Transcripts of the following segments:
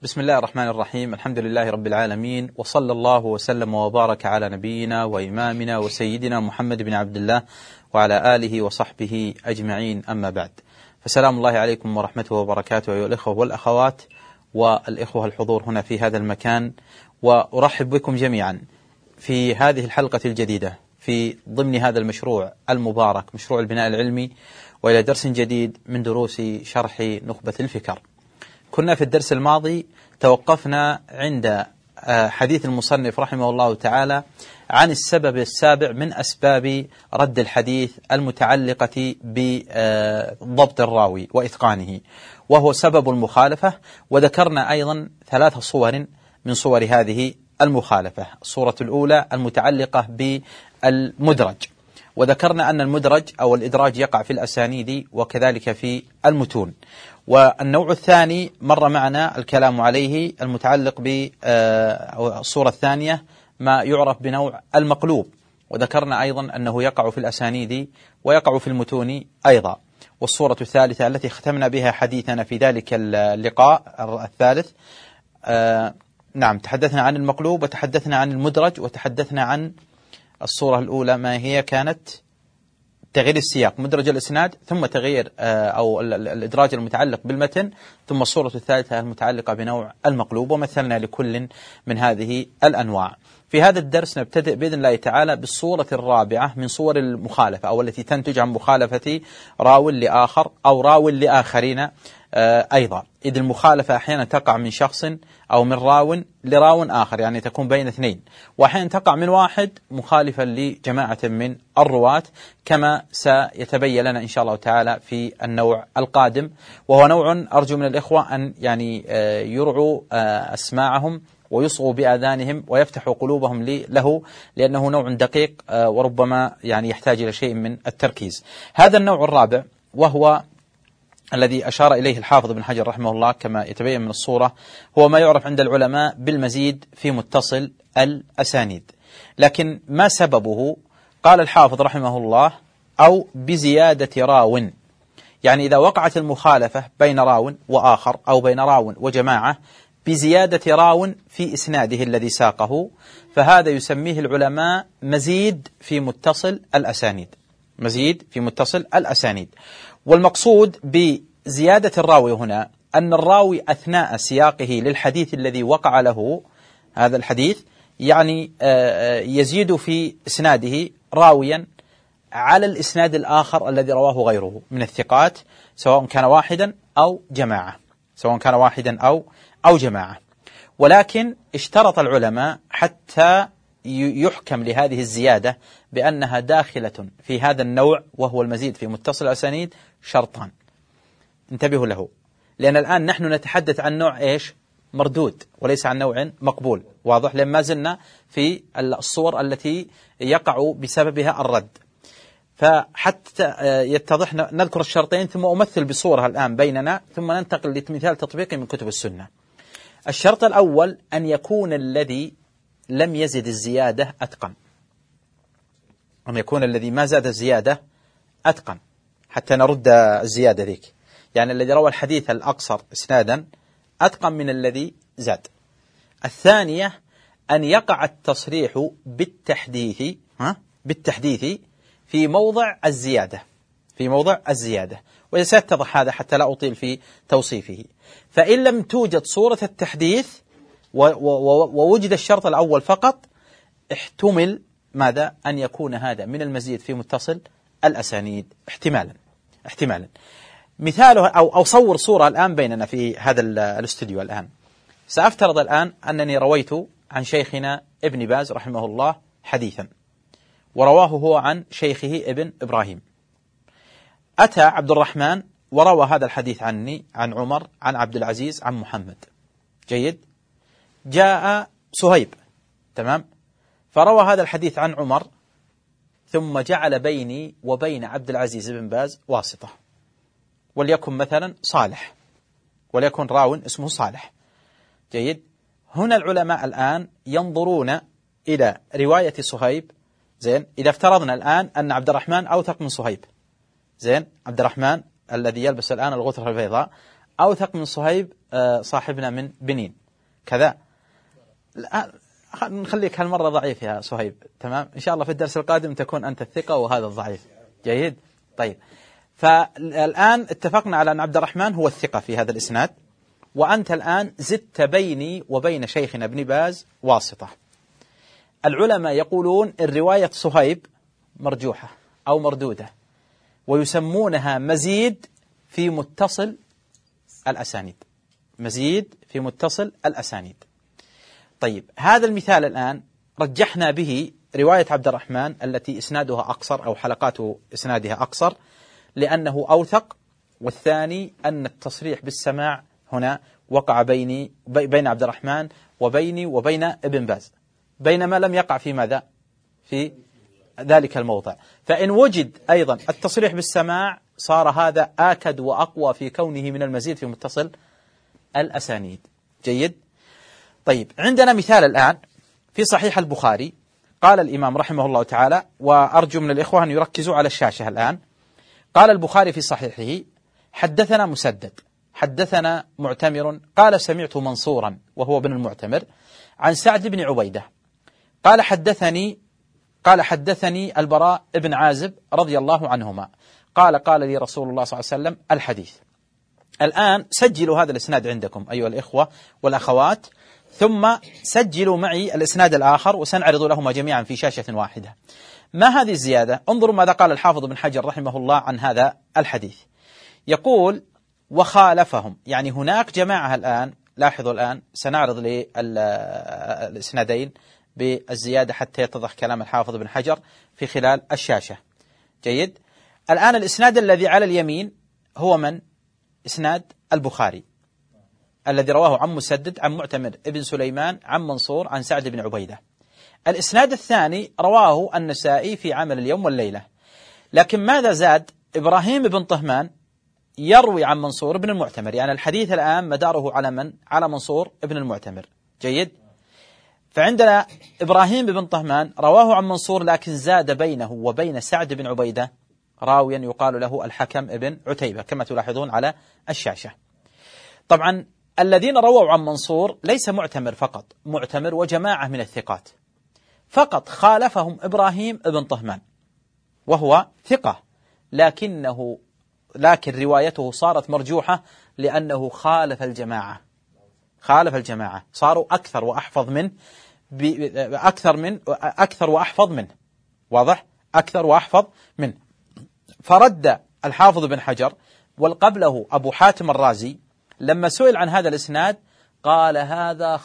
بسم الله الرحمن الرحيم. الحمد لله رب العالمين، وصلى الله وسلم وبارك على نبينا وإمامنا وسيدنا محمد بن عبد الله وعلى آله وصحبه أجمعين، أما بعد، فسلام الله عليكم ورحمته وبركاته أيها الإخوة والأخوات والإخوة الحضور هنا في هذا المكان، وأرحب بكم جميعا في هذه الحلقة الجديدة في ضمن هذا المشروع المبارك، مشروع البناء العلمي، وإلى درس جديد من دروس شرح نخبة الفكر. كنا في الدرس الماضي توقفنا عند حديث المصنف رحمه الله تعالى عن السبب السابع من أسباب رد الحديث المتعلقة بضبط الراوي وإتقانه، وهو سبب المخالفة. وذكرنا أيضا 3 صور من صور هذه المخالفة. الصورة الأولى المتعلقة بالمدرج، وذكرنا أن المدرج أو الإدراج يقع في الأسانيد وكذلك في المتون. والنوع الثاني مر معنا الكلام عليه المتعلق بالصورة الثانية ما يعرف بنوع المقلوب، وذكرنا أيضا أنه يقع في الأسانيد ويقع في المتون أيضا. والصورة الثالثة التي ختمنا بها حديثنا في ذلك اللقاء الثالث، نعم، تحدثنا عن المقلوب وتحدثنا عن المدرج وتحدثنا عن الصورة الأولى ما هي كانت تغيير السياق، مدرج الإسناد، ثم تغيير أو الإدراج المتعلق بالمتن، ثم الصورة الثالثة المتعلقة بنوع المقلوب، ومثلنا لكل من هذه الأنواع. في هذا الدرس نبتدئ بإذن الله تعالى بالصورة الرابعة من صور المخالفة، أو التي تنتج عن مخالفة راو لآخر أو راو لآخرين أيضا، إذ المخالفة أحيانا تقع من شخص أو من راو لراو آخر، يعني تكون بين 2، وأحيانا تقع من واحد مخالفا لجماعة من الرواة، كما سيتبين لنا إن شاء الله تعالى في النوع القادم، وهو نوع أرجو من الإخوة أن يعني يرعوا أسماعهم ويصغوا بآذانهم ويفتحوا قلوبهم له، لأنه نوع دقيق وربما يعني يحتاج إلى شيء من التركيز. هذا النوع الرابع، وهو الذي أشار إليه الحافظ ابن حجر رحمه الله كما يتبين من الصورة، هو ما يعرف عند العلماء بالمزيد في متصل الأسانيد. لكن ما سببه؟ قال الحافظ رحمه الله: أو بزيادة راو، يعني إذا وقعت المخالفة بين راو وآخر أو بين راو وجماعة بزيادة راو في إسناده الذي ساقه، فهذا يسميه العلماء مزيد في متصل الأسانيد، مزيد في متصل الأسانيد. والمقصود بزيادة الراوي هنا أن الراوي أثناء سياقه للحديث الذي وقع له هذا الحديث، يعني يزيد في إسناده راويا على الإسناد الآخر الذي رواه غيره من الثقات، سواء كان واحدا أو جماعة، سواء كان واحدا أو جماعة. ولكن اشترط العلماء حتى يحكم لهذه الزيادة بأنها داخلة في هذا النوع، وهو المزيد في متصل الأسانيد، شرطان انتبهوا له، لأن الآن نحن نتحدث عن نوع إيش؟ مردود، وليس عن نوع مقبول. واضح؟ لأن ما زلنا في الصور التي يقع بسببها الرد، فحتى يتضح نذكر الشرطين ثم أمثل بصورها الآن بيننا، ثم ننتقل لمثال تطبيقي من كتب السنة. الشرط الأول أن يكون الذي لم يزد الزيادة أتقن، أن يكون الذي ما زاد الزيادة أتقن حتى نرد الزيادة ذيك، يعني الذي روى الحديث الأقصر إسنادا أتقن من الذي زاد. الثانية أن يقع التصريح بالتحديث في موضع الزيادة، في موضع الزيادة، وسيتضح هذا حتى لا أطيل في توصيفه. فإن لم توجد صورة التحديث ووجد الشرط الأول فقط، احتمل ماذا؟ أن يكون هذا من المزيد في متصل الأسانيد احتمالا. مثاله أو صور صورة الآن بيننا في هذا الاستوديو. الآن سأفترض الآن أنني رويت عن شيخنا ابن باز رحمه الله حديثا، ورواه هو عن شيخه ابن إبراهيم. أتى عبد الرحمن وروى هذا الحديث عني عن عمر عن عبد العزيز عن محمد. جيد. جاء سهيب، تمام، فروى هذا الحديث عن عمر، ثم جعل بيني وبين عبد العزيز بن باز واسطة، وليكن مثلا صالح، وليكن راو اسمه صالح. جيد. هنا العلماء الآن ينظرون إلى رواية صهيب. زين، إذا افترضنا الآن أن عبد الرحمن أوثق من صهيب، زين، عبد الرحمن الذي يلبس الآن الغترة البيضاء أوثق من صهيب صاحبنا من بنين كذا. نخليك هالمرة ضعيف يا صهيب، تمام؟ إن شاء الله في الدرس القادم تكون أنت الثقة وهذا الضعيف. جيد. طيب، فالآن اتفقنا على أن عبد الرحمن هو الثقة في هذا الإسناد، وأنت الآن زدت بيني وبين شيخنا ابن باز واسطة. العلماء يقولون الرواية صهيب مرجوحة أو مردودة، ويسمونها مزيد في متصل الأسانيد. مزيد في متصل الأسانيد. طيب، هذا المثال الآن رجحنا به رواية عبد الرحمن التي إسنادها أقصر أو حلقات إسنادها أقصر لأنه أوثق، والثاني أن التصريح بالسماع هنا وقع بين عبد الرحمن وبيني وبين ابن باز، بينما لم يقع في ماذا؟ في ذلك الموضع. فإن وجد أيضا التصريح بالسماع صار هذا آكد وأقوى في كونه من المزيد في متصل الأسانيد. جيد. طيب، عندنا مثال الآن في صحيح البخاري. قال الإمام رحمه الله تعالى، وأرجو من الإخوة أن يركزوا على الشاشة الآن. قال البخاري في صحيحه: حدثنا مسدد حدثنا معتمر قال سمعت منصورا وهو ابن المعتمر عن سعد بن عبيدة قال حدثني البراء بن عازب رضي الله عنهما قال لي رسول الله صلى الله عليه وسلم الحديث. الآن سجلوا هذا الإسناد عندكم أيها الإخوة والأخوات، ثم سجلوا معي الإسناد الآخر وسنعرض لهما جميعا في شاشة واحدة. ما هذه الزيادة؟ انظروا ماذا قال الحافظ بن حجر رحمه الله عن هذا الحديث. يقول: وخالفهم، يعني هناك جماعة الآن. لاحظوا الآن سنعرض للإسنادين بالزيادة حتى يتضح كلام الحافظ بن حجر في خلال الشاشة. جيد. الآن الإسناد الذي على اليمين هو من؟ إسناد البخاري الذي رواه عن مسدد عن معتمر ابن سليمان عن منصور عن سعد بن عبيدة. الإسناد الثاني رواه النسائي في عمل اليوم والليلة، لكن ماذا زاد؟ إبراهيم بن طهمان يروي عن منصور بن المعتمر، يعني الحديث الآن مداره على من؟ على منصور بن المعتمر. جيد. فعندنا إبراهيم بن طهمان رواه عن منصور، لكن زاد بينه وبين سعد بن عبيدة راويا يقال له الحكم ابن عتيبة كما تلاحظون على الشاشة. طبعا الذين رووا عن منصور ليس معتمر فقط، معتمر وجماعة من الثقات، فقط خالفهم إبراهيم بن طهمان وهو ثقة، لكن روايته صارت مرجوحة لأنه خالف الجماعة، صاروا أكثر وأحفظ منه، أكثر وأحفظ منه. واضح؟ أكثر وأحفظ منه. فرد الحافظ بن حجر والقبله أبو حاتم الرازي لما سئل عن هذا الإسناد قال: هذا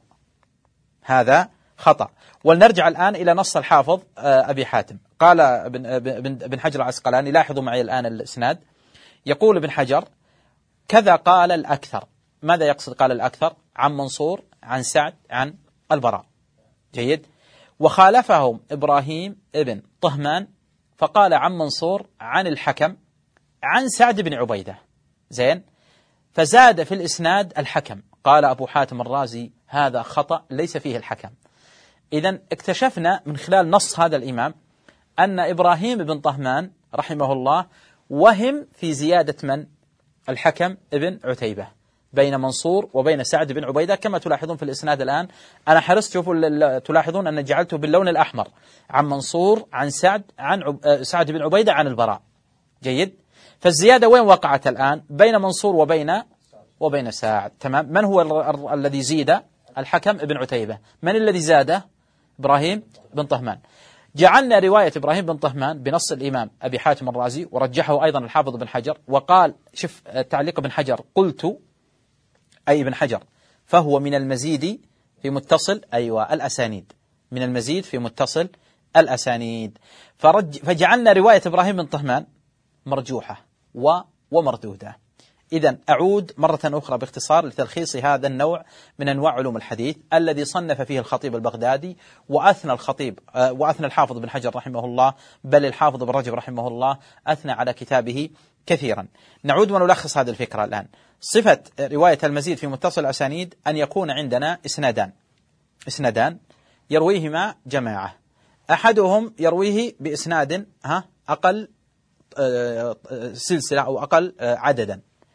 خطأ. ولنرجع الآن إلى نص الحافظ أبي حاتم. قال بن حجر العسقلاني، لاحظوا معي الآن الإسناد، يقول ابن حجر: كذا قال الأكثر. ماذا يقصد قال الأكثر؟ عن منصور عن سعد عن البراء. جيد. وخالفهم إبراهيم ابن طهمان فقال عن منصور عن الحكم عن سعد بن عبيدة. زين. فزاد في الإسناد الحكم. قال أبو حاتم الرازي: هذا خطأ ليس فيه الحكم. إذن اكتشفنا من خلال نص هذا الإمام أن إبراهيم بن طهمان رحمه الله وهم في زيادة من؟ الحكم ابن عتيبة بين منصور وبين سعد بن عبيدة كما تلاحظون في الإسناد الآن. أنا حرصت، تلاحظون أن جعلته باللون الأحمر، عن منصور عن سعد عن سعد بن عبيدة عن البراء. جيد. فالزيادة وين وقعت الآن؟ بين منصور وبين سعد. تمام. من هو الذي زيد؟ الحكم ابن عتيبة. من الذي زاده؟ إبراهيم بن طهمان. جعلنا رواية إبراهيم بن طهمان بنص الإمام أبي حاتم الرازي، ورجحه أيضا الحافظ بن حجر، وقال: شوف تعليق ابن حجر: قلت، أي ابن حجر، فهو من المزيد في متصل الأسانيد، من المزيد في متصل الأسانيد. فجعلنا رواية إبراهيم بن طهمان مرجوحة ومردودة. إذن أعود مرة أخرى باختصار لتلخيص هذا النوع من أنواع علوم الحديث الذي صنف فيه الخطيب البغدادي، وأثنى الحافظ بن حجر رحمه الله، بل الحافظ بن رجب رحمه الله أثنى على كتابه كثيرا. نعود ونلخص هذه الفكرة الآن. صفة رواية المزيد في متصل الأسانيد أن يكون عندنا إسنادان يرويهما جماعة، أحدهم يرويه بإسناد أقل سلسلة أو أقل عددا،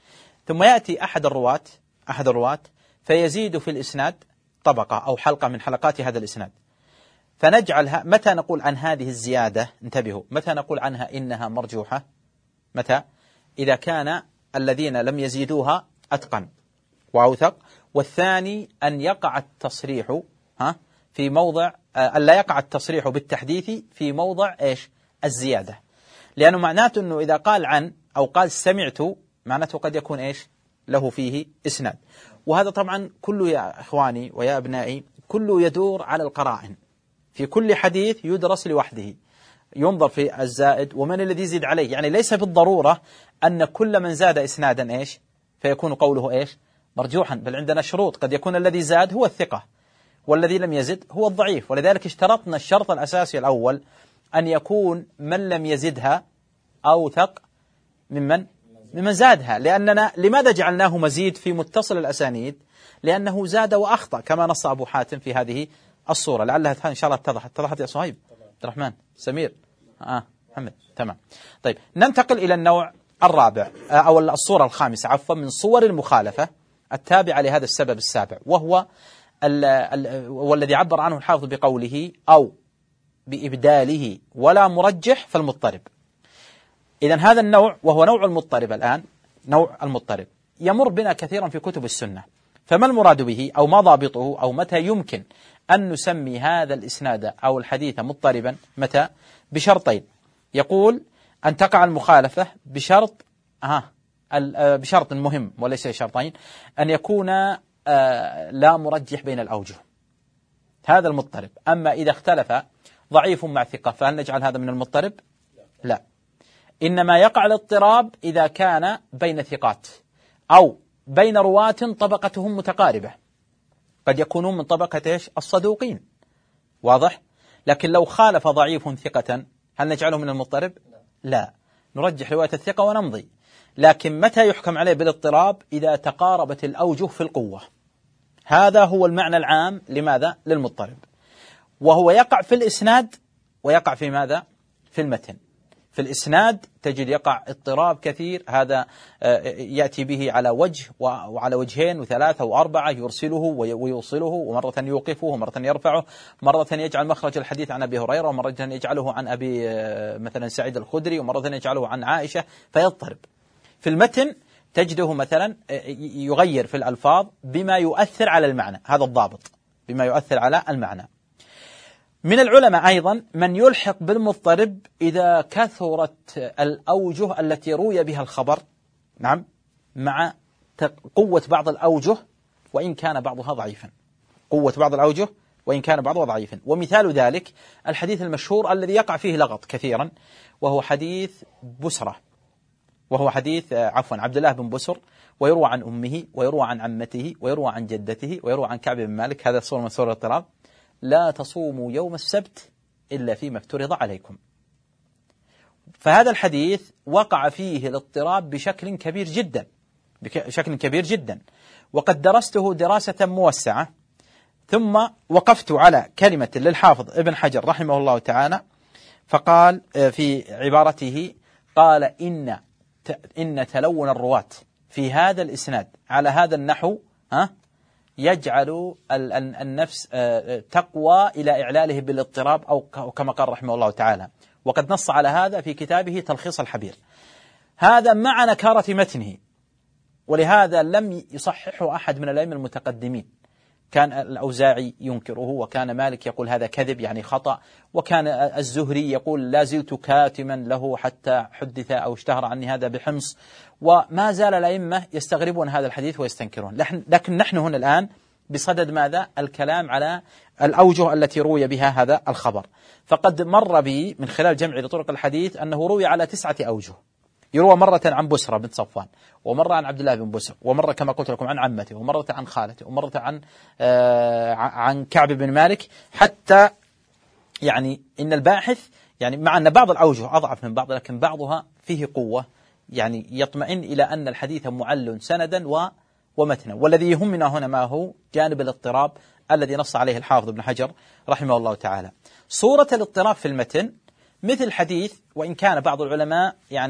ثم يأتي أحد الرواة فيزيد في الإسناد طبقة أو حلقة من حلقات هذا الإسناد، فنجعلها متى نقول عن هذه الزيادة، انتبهوا، متى نقول عنها إنها مرجوحة؟ متى؟ إذا كان الذين لم يزيدوها أتقن وأوثق. والثاني أن يقع التصريح في موضع ألا يقع التصريح بالتحديث في موضع إيش؟ الزيادة، لأنه معناته أنه إذا قال عن أو قال سمعت معناته قد يكون إيش؟ له فيه إسناد. وهذا طبعا كله يا إخواني ويا أبنائي كله يدور على القرائن. في كل حديث يدرس لوحده، ينظر في الزائد ومن الذي يزيد عليه. يعني ليس بالضرورة أن كل من زاد إسنادا إيش؟ فيكون قوله إيش؟ مرجوحا، بل عندنا شروط، قد يكون الذي زاد هو الثقة والذي لم يزد هو الضعيف. ولذلك اشترطنا الشرط الأساسي الأول أن يكون من لم يزدها أوثق ممن زادها. لأننا لماذا جعلناه مزيد في متصل الأسانيد؟ لأنه زاد وأخطأ كما نص أبو حاتم في هذه الصورة. لعلها إن شاء الله اتضحت يا صهيب، عبد الرحمن، سمير، محمد، تمام. طيب ننتقل إلى النوع الرابع أو الصورة الخامسة عفوا من صور المخالفة التابعة لهذا السبب السابع، وهو والذي عبر عنه الحافظ بقوله أو بإبداله ولا مرجح فالمضطرب. إذن هذا النوع وهو نوع المضطرب، الآن نوع المضطرب يمر بنا كثيرا في كتب السنة. فما المراد به أو ما ضابطه أو متى يمكن أن نسمي هذا الإسناد أو الحديث مضطربا؟ متى؟ بشرطين. يقول أن تقع المخالفة بشرط مهم وليس شرطين، أن يكون لا مرجح بين الأوجه، هذا المضطرب. أما إذا اختلف ضعيف مع ثقة فهل نجعل هذا من المضطرب؟ لا، إنما يقع الاضطراب إذا كان بين ثقات أو بين رواة طبقتهم متقاربة، قد يكونون من طبقة إيش؟ الصدوقين، واضح؟ لكن لو خالف ضعيف ثقة هل نجعله من المضطرب؟ لا، نرجح رواية الثقة ونمضي. لكن متى يحكم عليه بالاضطراب؟ إذا تقاربت الأوجه في القوة. هذا هو المعنى العام لماذا؟ للمضطرب. وهو يقع في الإسناد ويقع في ماذا؟ في المتن. في الإسناد تجد يقع اضطراب كثير، هذا يأتي به على وجه وعلى وجهين وثلاثة وأربعة، يرسله ويوصله، ومرة يوقفه ومرة يرفعه، مرة يجعل مخرج الحديث عن أبي هريرة، ومرة يجعله عن أبي مثلا سعيد الخدري، ومرة يجعله عن عائشة، فيضطرب. في المتن تجده مثلا يغير في الألفاظ بما يؤثر على المعنى، هذا الضابط، بما يؤثر على المعنى. من العلماء أيضا من يلحق بالمضطرب إذا كثرت الأوجه التي روي بها الخبر، نعم، مع قوة بعض الأوجه وإن كان بعضها ضعيفا، قوة بعض الأوجه وإن كان بعضها ضعيفا. ومثال ذلك الحديث المشهور الذي يقع فيه لغط كثيرا، وهو حديث بسرة، وهو حديث عبد الله بن بسر، ويروى عن أمه ويروى عن عمته ويروى عن جدته ويروى عن كعب بن مالك، هذا صورة من صور الاضطراب. لا تصوموا يوم السبت إلا فيما افترض عليكم. فهذا الحديث وقع فيه الاضطراب بشكل كبير جدا، وقد درسته دراسة موسعة، ثم وقفت على كلمة للحافظ ابن حجر رحمه الله تعالى، فقال في عبارته، قال إن تلون الرواة في هذا الإسناد على هذا النحو يجعل النفس تقوى إلى إعلاله بالاضطراب، أو كما قال رحمه الله تعالى. وقد نص على هذا في كتابه تلخيص الحبير، هذا مع نكارة متنه، ولهذا لم يصححه أحد من الأئمة المتقدمين. كان الأوزاعي ينكره، وكان مالك يقول هذا كذب يعني خطأ، وكان الزهري يقول لا زلت كاتما له حتى حدث أو اشتهر عني هذا بحمص. وما زال الأئمة يستغربون هذا الحديث ويستنكرون. لكن نحن هنا الآن بصدد ماذا؟ الكلام على الأوجه التي روي بها هذا الخبر. فقد مر بي من خلال جمع لطرق الحديث أنه روي على 9 أوجه. يروى مرة عن بسرة بنت صفوان، ومرة عن عبد الله بن بسر، ومرة كما قلت لكم عن عمته، ومرة عن خالته، ومرة عن كعب بن مالك، حتى يعني إن الباحث يعني مع أن بعض الأوجه أضعف من بعض لكن بعضها فيه قوة، يعني يطمئن إلى أن الحديث معل سندا ومتنا. والذي يهمنا هنا ما هو جانب الاضطراب الذي نص عليه الحافظ ابن حجر رحمه الله تعالى. صورة الاضطراب في المتن مثل حديث، وإن كان بعض العلماء يعني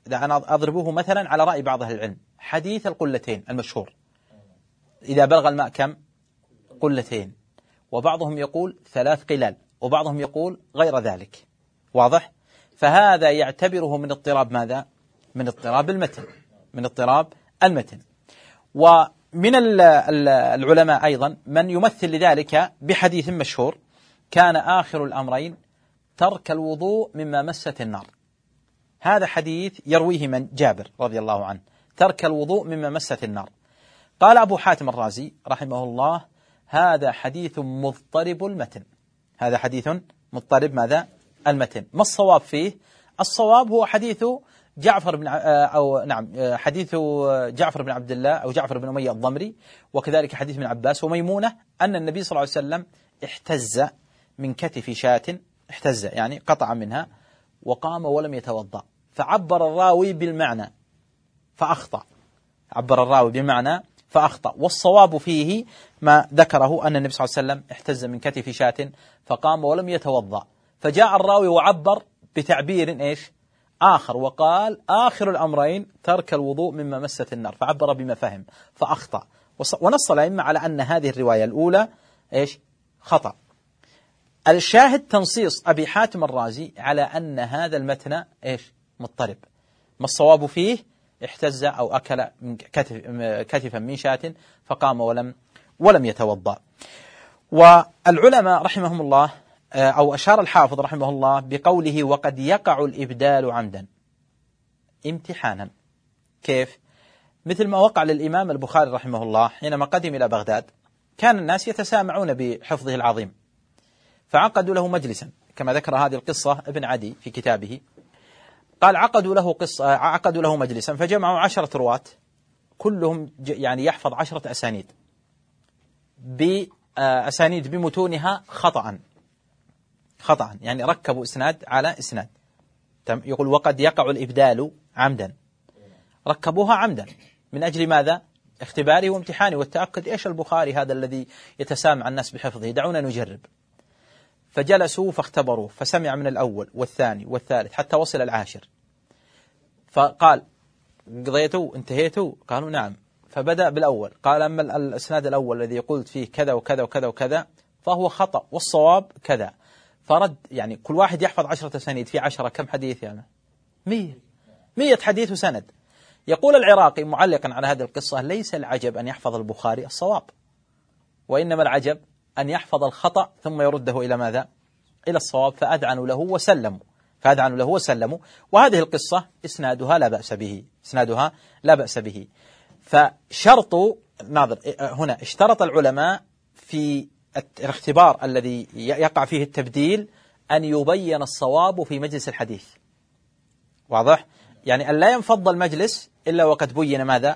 أنا أضربه مثلا على رأي بعض أهل العلم، حديث القلتين المشهور، إذا بلغ الماء كم؟ قلتين، وبعضهم يقول 3 قلال، وبعضهم يقول غير ذلك. واضح؟ فهذا يعتبره من اضطراب ماذا؟ من اضطراب المتن، من اضطراب المتن. ومن العلماء أيضا من يمثل لذلك بحديث مشهور: كان آخر الأمرين ترك الوضوء مما مست النار. هذا حديث يرويه من؟ جابر رضي الله عنه، ترك الوضوء مما مست النار. قال أبو حاتم الرازي رحمه الله: هذا حديث مضطرب المتن. هذا حديث مضطرب ماذا؟ المتن. ما الصواب فيه؟ الصواب هو حديث جعفر بن حديث جعفر بن عبد الله أو جعفر بن أمية الضمري، وكذلك حديث ابن عباس وميمونة أن النبي صلى الله عليه وسلم احتز من كتف شاة، احتز يعني قطع منها، وقام ولم يتوضأ، فعبر الراوي بالمعنى فأخطأ، عبر الراوي بمعنى فأخطأ. والصواب فيه ما ذكره أن النبي صلى الله عليه وسلم احتز من كتف شاة فقام ولم يتوضأ، فجاء الراوي وعبر بتعبير إيش؟ آخر، وقال آخر الأمرين ترك الوضوء مما مست النار، فعبر بما فهم فأخطأ. ونص الأئمة على أن هذه الرواية الأولى إيش؟ خطأ. الشاهد تنصيص أبي حاتم الرازي على أن هذا المتن إيش؟ مضطرب. ما الصواب فيه؟ احتز أو أكل من كتفا من شاة فقام ولم يتوضأ. والعلماء رحمهم الله أو أشار الحافظ رحمه الله بقوله: وقد يقع الإبدال عمدا امتحانا. كيف؟ مثل ما وقع للإمام البخاري رحمه الله حينما قدم إلى بغداد، كان الناس يتسامعون بحفظه العظيم، فعقدوا له مجلسا، كما ذكر هذه القصة ابن عدي في كتابه. قال عقدوا له مجلسا فجمعوا 10 رواة، كلهم يعني يحفظ 10 أسانيد بأسانيد بمتونها خطأ، يعني ركبوا إسناد على إسناد. يقول: وقد يقع الإبدال عمدا، ركبوها عمدا من أجل ماذا؟ اختباره وامتحانه والتأكد إيش البخاري هذا الذي يتسامع الناس بحفظه، دعونا نجرب. فجلسوا فاختبروه، فسمع من الأول والثاني والثالث حتى وصل العاشر، فقال: قضيتوا انتهيتوا؟ قالوا: نعم. فبدأ بالأول، قال: أما الإسناد الأول الذي قلت فيه كذا وكذا وكذا وكذا فهو خطأ، والصواب كذا. فرد، يعني كل واحد يحفظ 10 أسانيد، في 10 كم حديث يعني؟ 100 حديث وسند. يقول العراقي معلقا على هذه القصة: ليس العجب أن يحفظ البخاري الصواب، وإنما العجب أن يحفظ الخطأ ثم يرده إلى ماذا؟ إلى الصواب. فأذعنوا له وسلموا. وهذه القصة إسنادها لا بأس به. فشرط ناظر هنا، اشترط العلماء في الاختبار الذي يقع فيه التبديل أن يبين الصواب في مجلس الحديث. واضح؟ يعني أن لا ينفض المجلس إلا وقد بين ماذا؟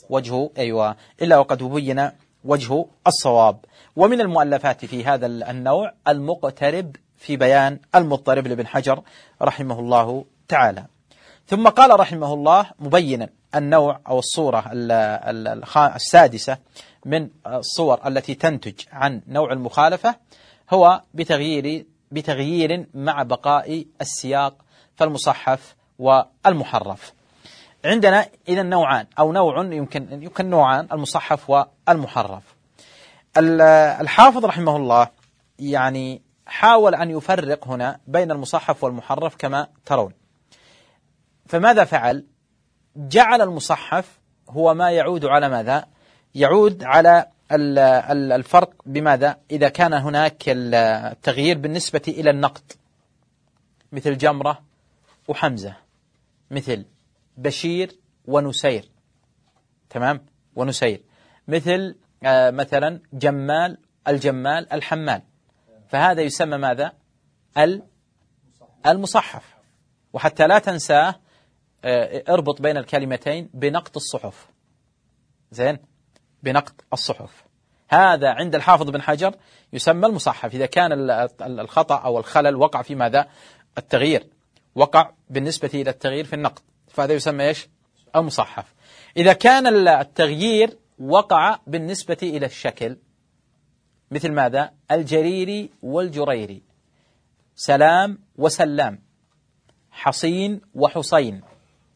إلا وقد بين وجه الصواب. ومن المؤلفات في هذا النوع المقترب في بيان المضطرب لابن حجر رحمه الله تعالى. ثم قال رحمه الله مبينا النوع أو الصورة السادسة من الصور التي تنتج عن نوع المخالفة، هو بتغيير مع بقاء السياق، فالمصحف والمحرف. عندنا إذن نوعان أو نوع يمكن نوعان: المصحف والمحرف. الحافظ رحمه الله يعني حاول أن يفرق هنا بين المصحف والمحرف كما ترون. فماذا فعل؟ جعل المصحف هو ما يعود على ماذا؟ يعود على الفرق بماذا؟ إذا كان هناك التغيير بالنسبة إلى النقط، مثل جمرة وحمزة، مثل بشير ونسير، تمام؟ ونسير، مثل مثلا الجمال الحمال، فهذا يسمى ماذا؟ المصحف. وحتى لا تنساه اربط بين الكلمتين بنقط الصحف، زين، بنقط الصحف. هذا عند الحافظ بن حجر يسمى المصحف إذا كان الخطأ أو الخلل وقع في ماذا؟ التغيير، وقع بالنسبة إلى التغيير في النقط، فهذا يسمى إيش؟ المصحف. إذا كان التغيير وقع بالنسبة إلى الشكل، مثل ماذا؟ الجريري والجريري، سلام وسلام، حصين وحصين،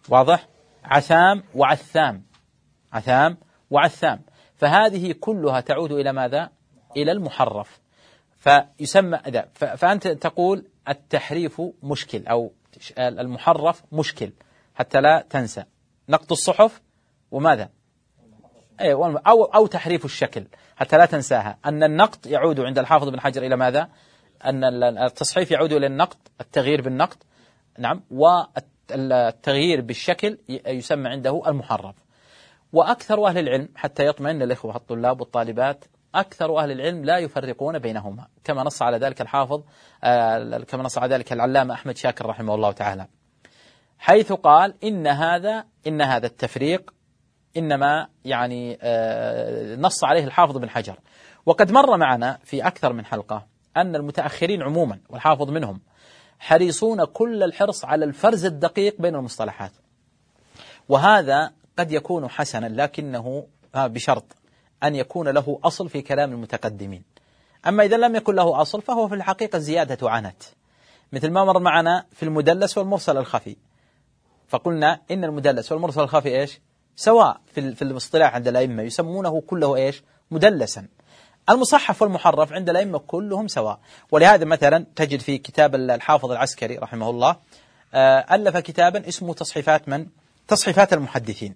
واضح؟ عثام وعثام، عثام وعثام، فهذه كلها تعود إلى ماذا؟ إلى المحرف. فيسمى فأنت تقول التحريف مشكل أو المحرف مشكل، حتى لا تنسى نقط الصحف وماذا؟ أو تحريف الشكل، حتى لا تنساها أن النقط يعود عند الحافظ بن حجر إلى ماذا؟ أن التصحيف يعود إلى النقط، التغيير بالنقط، نعم، والتغيير بالشكل يسمى عنده المحرف. وأكثر أهل العلم، حتى يطمئن الإخوة الطلاب والطالبات، أكثر أهل العلم لا يفرقون بينهما، كما نص على ذلك الحافظ، كما نص على ذلك العلامة أحمد شاكر رحمه الله تعالى، حيث قال إن هذا التفريق إنما يعني نص عليه الحافظ بن حجر. وقد مر معنا في أكثر من حلقة أن المتأخرين عموما والحافظ منهم حريصون كل الحرص على الفرز الدقيق بين المصطلحات، وهذا قد يكون حسنا، لكنه بشرط أن يكون له أصل في كلام المتقدمين. أما إذا لم يكن له أصل فهو في الحقيقة زيادة عنت، مثل ما مر معنا في المدلس والمرسل الخفي، فقلنا إن المدلس والمرسل الخفي إيش؟ سواء في الاصطلاح عند الأئمة يسمونه كله إيش؟ مدلسا. المصحف والمحرف عند الأئمة كلهم سواء. ولهذا مثلا تجد في كتاب الحافظ العسكري رحمه الله ألف كتابا اسمه تصحيفات المحدثين،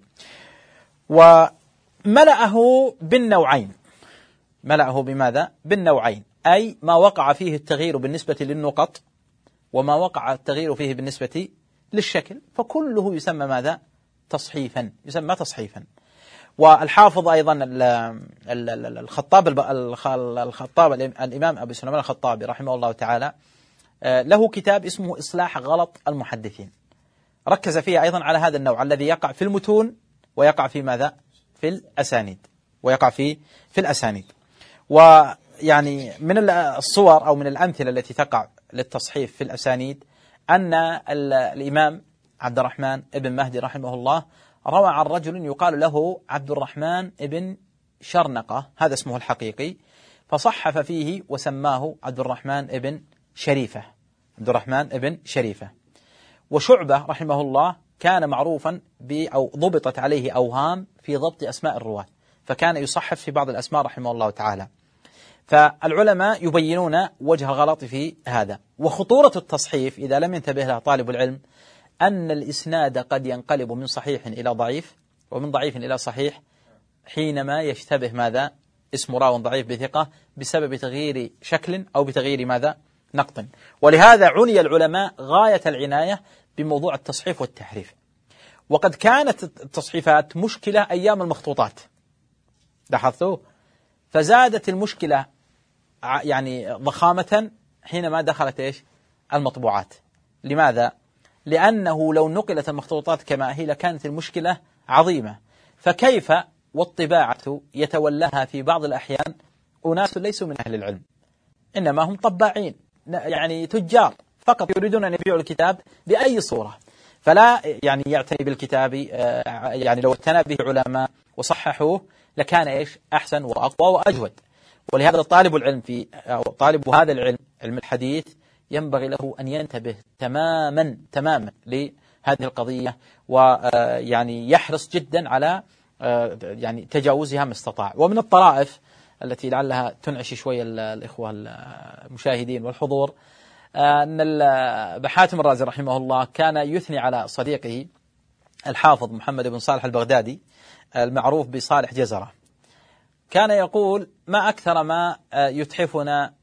وملأه بالنوعين. ملأه بماذا؟ بالنوعين، أي ما وقع فيه التغيير بالنسبة للنقط وما وقع التغيير فيه بالنسبة للشكل، فكله يسمى ماذا؟ تصحيفا، يسمى تصحيفا. والحافظ أيضا الخطاب الإمام أبو سليمان الخطابي رحمه الله تعالى له كتاب اسمه إصلاح غلط المحدثين، ركز فيه أيضا على هذا النوع الذي يقع في المتون ويقع في ماذا؟ في الأسانيد، ويقع في الأسانيد. ويعني من الصور أو من الأمثلة التي تقع للتصحيف في الأسانيد أن الإمام عبد الرحمن ابن مهدي رحمه الله روى عن رجل يقال له عبد الرحمن ابن شرنقة، هذا اسمه الحقيقي، فصحف فيه وسماه عبد الرحمن ابن شريفة، عبد الرحمن ابن شريفة. وشعبة رحمه الله كان معروفا أو ضبطت عليه أوهام في ضبط أسماء الرواة، فكان يصحف في بعض الأسماء رحمه الله تعالى. فالعلماء يبينون وجه الغلط في هذا. وخطورة التصحيف إذا لم ينتبه له طالب العلم أن الإسناد قد ينقلب من صحيح إلى ضعيف، ومن ضعيف إلى صحيح، حينما يشتبه ماذا؟ اسم راو ضعيف بثقة بسبب تغيير شكل أو بتغيير ماذا؟ نقط. ولهذا عني العلماء غاية العناية بموضوع التصحيف والتحريف. وقد كانت التصحيفات مشكلة أيام المخطوطات، لاحظتوا؟ فزادت المشكلة يعني ضخامة حينما دخلت إيش؟ المطبوعات. لماذا؟ لأنه لو نقلت المخطوطات كما هي لكانت المشكلة عظيمة. فكيف والطباعة يتولاها في بعض الأحيان أناس ليسوا من أهل العلم، إنما هم طباعين، يعني تجار فقط يريدون أن يبيعوا الكتاب بأي صورة، فلا يعني يعتني بالكتاب. يعني لو اعتنى به علماء وصححوه لكان إيش؟ أحسن وأقوى وأجود. ولهذا طالب العلم أو طالب هذا العلم، علم الحديث، ينبغي له أن ينتبه تماما لهذه القضية، ويعني يحرص جدا على يعني تجاوزها ما استطاع. ومن الطرائف التي لعلها تنعش شوية الإخوة المشاهدين والحضور أن أبا حاتم الرازي رحمه الله كان يثني على صديقه الحافظ محمد بن صالح البغدادي المعروف بصالح جزرة. كان يقول: ما أكثر ما يتحفنا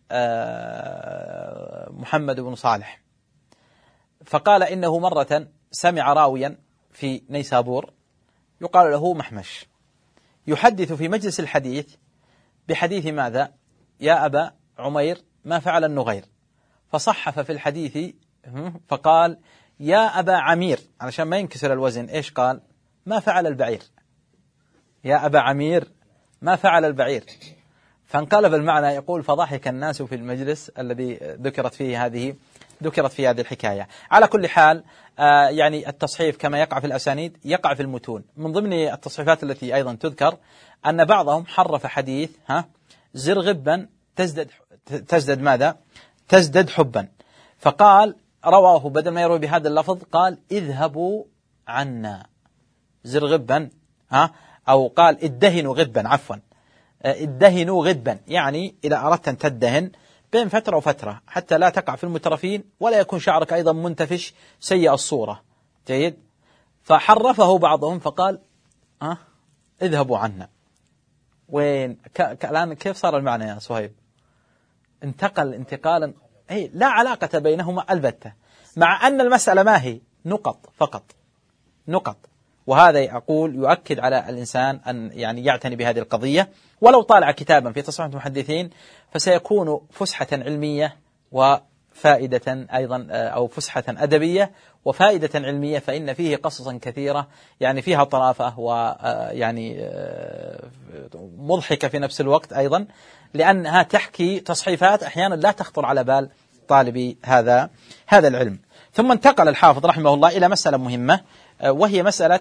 محمد بن صالح. فقال إنه مرة سمع راويا في نيسابور يقال له محمش يحدث في مجلس الحديث بحديث ماذا؟ يا أبا عمير ما فعل النغير، فصحف في الحديث فقال يا أبا عمير، علشان ما ينكسر الوزن، إيش قال؟ ما فعل البعير. يا أبا عمير ما فعل البعير. فانقلب المعنى، يقول: فضحك الناس في المجلس الذي ذكرت فيه هذه الحكاية. على كل حال يعني التصحيف كما يقع في الأسانيد يقع في المتون. من ضمن التصحيفات التي أيضا تذكر أن بعضهم حرف حديث زر غبا تزدد ماذا؟ تزدد حبا. فقال رواه بدل ما يروي بهذا اللفظ قال اذهبوا عنا، زر غبا، أو قال ادهنوا غبا، عفوا ادهنوا غبا، يعني إذا أردت أن تدهن بين فترة وفترة حتى لا تقع في المترفين ولا يكون شعرك أيضا منتفش سيء الصورة. جيد. فحرفه بعضهم فقال اذهبوا عنا. وين الآن كيف صار المعنى يا صهيب؟ انتقل انتقالا لا علاقة بينهما البتة، مع أن المسألة ما هي نقط فقط، نقط. وهذا أقول يؤكد على الإنسان أن يعني يعتني بهذه القضية، ولو طالع كتابا في تصحيح المحدثين فسيكون فسحة علمية وفائدة أيضا، أو فسحة أدبية وفائدة علمية، فإن فيه قصصا كثيرة يعني فيها طرافة ويعني مضحكة في نفس الوقت أيضا، لأنها تحكي تصحيفات أحيانا لا تخطر على بال طالبي هذا العلم. ثم انتقل الحافظ رحمه الله إلى مسألة مهمة، وهي مسألة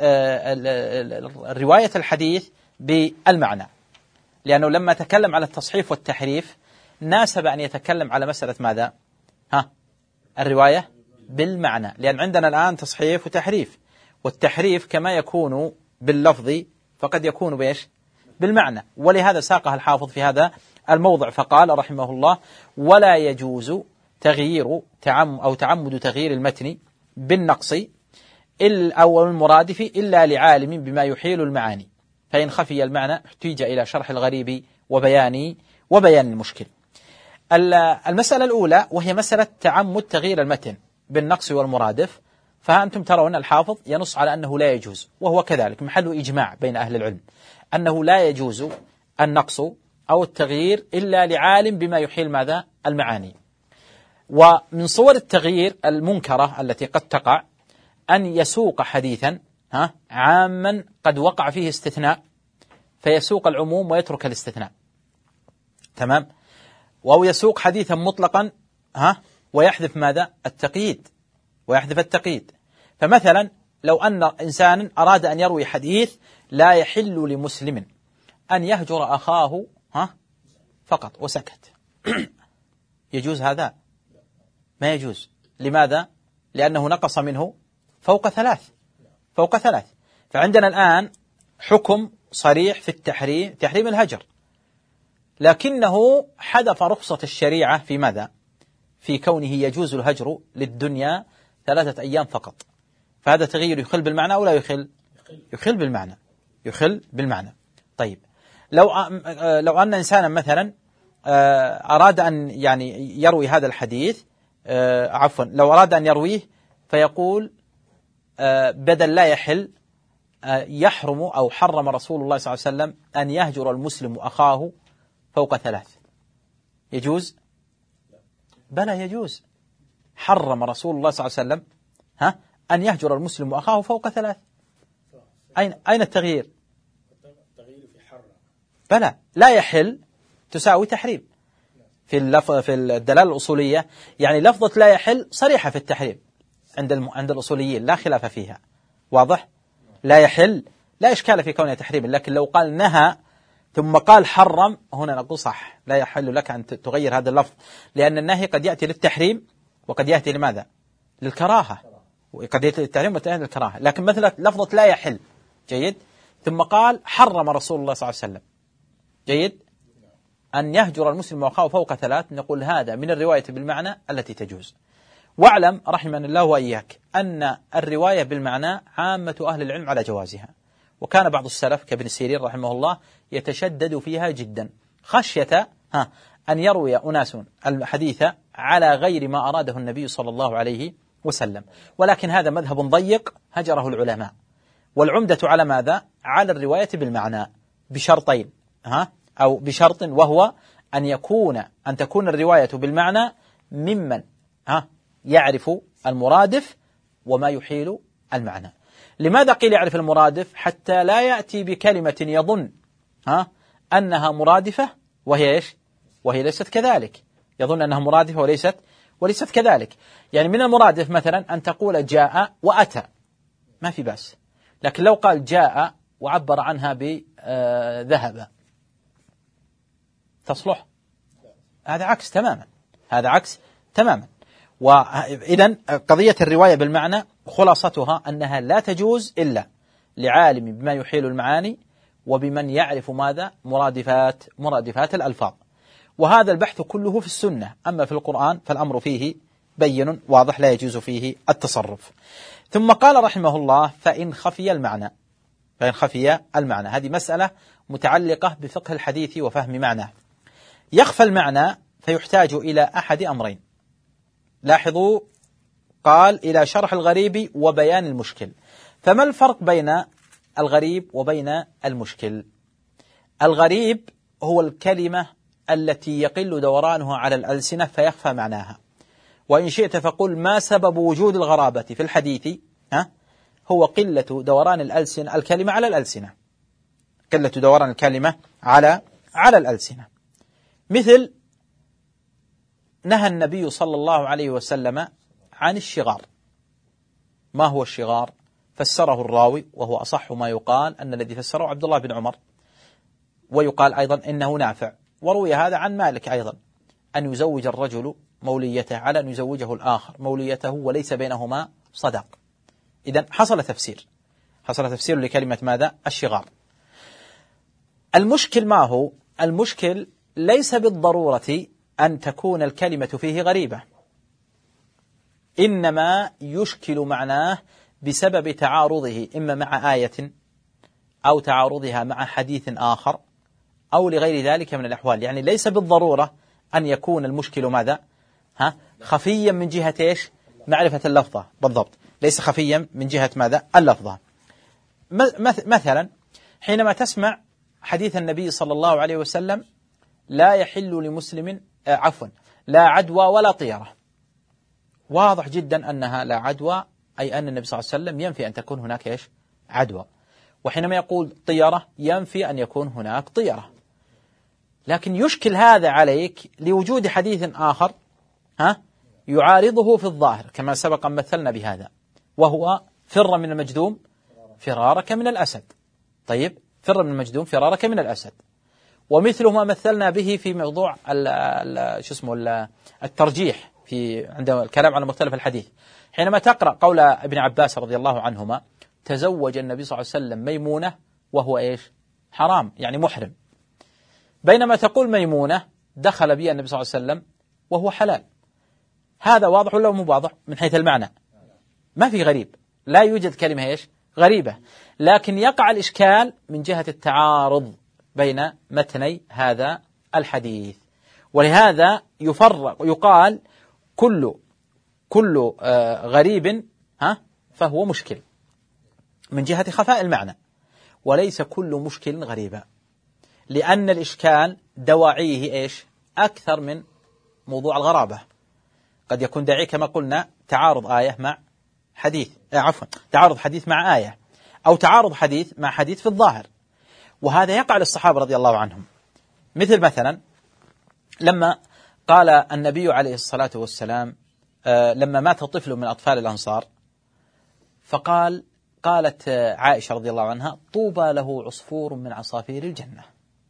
رواية الحديث بالمعنى، لأنه لما تكلم على التصحيف والتحريف ناسب أن يتكلم على مسألة ماذا؟ الرواية بالمعنى، لأن عندنا الآن تصحيف وتحريف، والتحريف كما يكون باللفظ فقد يكون بإيش؟ بالمعنى. ولهذا ساقها الحافظ في هذا الموضع فقال رحمه الله: ولا يجوز تغيير أو تعمد تغيير المتن بالنقص أو المرادف إلا لعالم بما يحيل المعاني، فإن خفي المعنى احتيج إلى شرح الغريب وبيان المشكل. المسألة الأولى وهي مسألة تعمد تغيير المتن بالنقص والمرادف، فأنتم ترون الحافظ ينص على أنه لا يجوز، وهو كذلك محل إجماع بين أهل العلم أنه لا يجوز النقص أو التغيير إلا لعالم بما يحيل ماذا؟ المعاني. ومن صور التغيير المنكرة التي قد تقع أن يسوق حديثا عاما قد وقع فيه استثناء فيسوق العموم ويترك الاستثناء، تمام؟ أو يسوق حديثا مطلقا ويحذف ماذا؟ التقييد، ويحذف التقييد. فمثلا لو أن إنسان أراد أن يروي حديث: لا يحل لمسلم أن يهجر أخاه فقط، وسكت. يجوز هذا؟ ما يجوز. لماذا؟ لأنه نقص منه فوق ثلاث. فعندنا الآن حكم صريح في تحريم الهجر، لكنه حذف رخصة الشريعة في ماذا؟ في كونه يجوز الهجر للدنيا 3 أيام فقط. فهذا تغيير يخل بالمعنى أو لا يخل؟ يخل بالمعنى. طيب لو أن إنسانا مثلا أراد أن يعني يروي هذا الحديث، لو أراد أن يرويه فيقول بدل لا يحل يحرم أو حرم رسول الله صلى الله عليه وسلم أن يهجر المسلم أخاه فوق 3. يجوز؟ بلى يجوز. حرم رسول الله صلى الله عليه وسلم أن يهجر المسلم أخاه فوق 3. أين التغيير؟ في حرم. بلى لا يحل تساوي تحريم في الدلالة الأصولية، يعني لفظة لا يحل صريحة في التحريم عند الأصوليين لا خلاف فيها، واضح؟ لا يحل لا إشكال في كونها تحريم، لكن لو قال نهى ثم قال حرم هنا نقول صح، لا يحل لك أن تغير هذا اللفظ، لأن النهي قد يأتي للتحريم وقد يأتي لماذا؟ للكراهة، وقد يأتي للتحريم وقد يأتي للكراهة. لكن مثلا لفظة لا يحل، جيد، ثم قال حرم رسول الله صلى الله عليه وسلم، جيد، أن يهجر المسلم أخاه فوق 3، نقول هذا من الرواية بالمعنى التي تجوز. واعلم رحمنا الله وإياك أن الرواية بالمعنى عامة أهل العلم على جوازها، وكان بعض السلف كابن سيرين رحمه الله يتشدد فيها جدا خشية أن يروي أناس الحديث على غير ما أراده النبي صلى الله عليه وسلم. ولكن هذا مذهب ضيق هجره العلماء، والعمدة على ماذا؟ على الرواية بالمعنى بشرطين، أو بشرط، وهو أن تكون الرواية بالمعنى ممن يعرف المرادف وما يحيل المعنى. لماذا قيل يعرف المرادف؟ حتى لا يأتي بكلمة يظن أنها مرادفة وهي إيش؟ وهي ليست كذلك، يظن أنها مرادفة وليست كذلك. يعني من المرادف مثلا أن تقول جاء وأتى، ما في بأس، لكن لو قال جاء وعبر عنها بذهب تصلح؟ هذا عكس تماما. وإذن قضية الرواية بالمعنى خلاصتها أنها لا تجوز إلا لعالم بما يحيل المعاني وبمن يعرف ماذا مرادفات الألفاظ. وهذا البحث كله في السنة، أما في القرآن فالأمر فيه بين واضح لا يجوز فيه التصرف. ثم قال رحمه الله فإن خفي المعنى، هذه مسألة متعلقة بفقه الحديث وفهم معناه. يخفى المعنى فيحتاج إلى أحد أمرين. لاحظوا، قال إلى شرح الغريب وبيان المشكل. فما الفرق بين الغريب وبين المشكل؟ الغريب هو الكلمة التي يقل دورانها على الألسنة فيخفى معناها. وإن شئت فقل ما سبب وجود الغرابة في الحديث؟ هو قلة دوران الكلمة على الألسنة، قلة دوران الكلمة على الألسنة. مثل نهى النبي صلى الله عليه وسلم عن الشغار. ما هو الشغار؟ فسره الراوي وهو أصح ما يقال أن الذي فسره عبد الله بن عمر، ويقال أيضا إنه نافع. وروي هذا عن مالك أيضا، أن يزوج الرجل موليته على أن يزوجه الآخر موليته وليس بينهما صداق. إذن حصل تفسير لكلمة ماذا؟ الشغار. المشكل ما هو؟ المشكل ليس بالضرورة أن تكون الكلمة فيه غريبة، إنما يشكل معناه بسبب تعارضه إما مع آية أو تعارضها مع حديث آخر أو لغير ذلك من الأحوال. يعني ليس بالضرورة أن يكون المشكل ماذا؟ خفيا من جهة إيش؟ معرفة اللفظة. بالضبط، ليس خفيا من جهة ماذا؟ اللفظة. مثلا حينما تسمع حديث النبي صلى الله عليه وسلم لا يحل لمسلم لا عدوى ولا طيرة، واضح جدا أنها لا عدوى، أي أن النبي صلى الله عليه وسلم ينفي أن تكون هناك إيش؟ عدوى. وحينما يقول طيرة ينفي أن يكون هناك طيرة. لكن يشكل هذا عليك لوجود حديث آخر يعارضه في الظاهر، كما سبق أن مثلنا بهذا، وهو فر من المجذوم فرارك من الأسد. طيب، فر من المجذوم فرارك من الأسد. ومثله ما مثلنا به في موضوع الترجيح في عند الكلام على مختلف الحديث. حينما تقرأ قول ابن عباس رضي الله عنهما تزوج النبي صلى الله عليه وسلم ميمونة وهو إيش؟ حرام، يعني محرم. بينما تقول ميمونة دخل بها النبي صلى الله عليه وسلم وهو حلال. هذا واضح ولا مو واضح من حيث المعنى؟ ما في غريب، لا يوجد كلمة إيش؟ غريبة. لكن يقع الإشكال من جهة التعارض بين متني هذا الحديث. ولهذا يقال كل غريب فهو مشكل من جهة خفاء المعنى، وليس كل مشكل غريبا، لأن الإشكال دواعيه إيش؟ أكثر من موضوع الغرابة. قد يكون داعي كما قلنا تعارض آية مع حديث، تعارض حديث مع آية، أو تعارض حديث مع حديث في الظاهر. وهذا يقع للصحابة رضي الله عنهم. مثلا لما قال النبي عليه الصلاة والسلام لما مات طفل من أطفال الأنصار، قالت عائشة رضي الله عنها طوبى له عصفور من عصافير الجنة.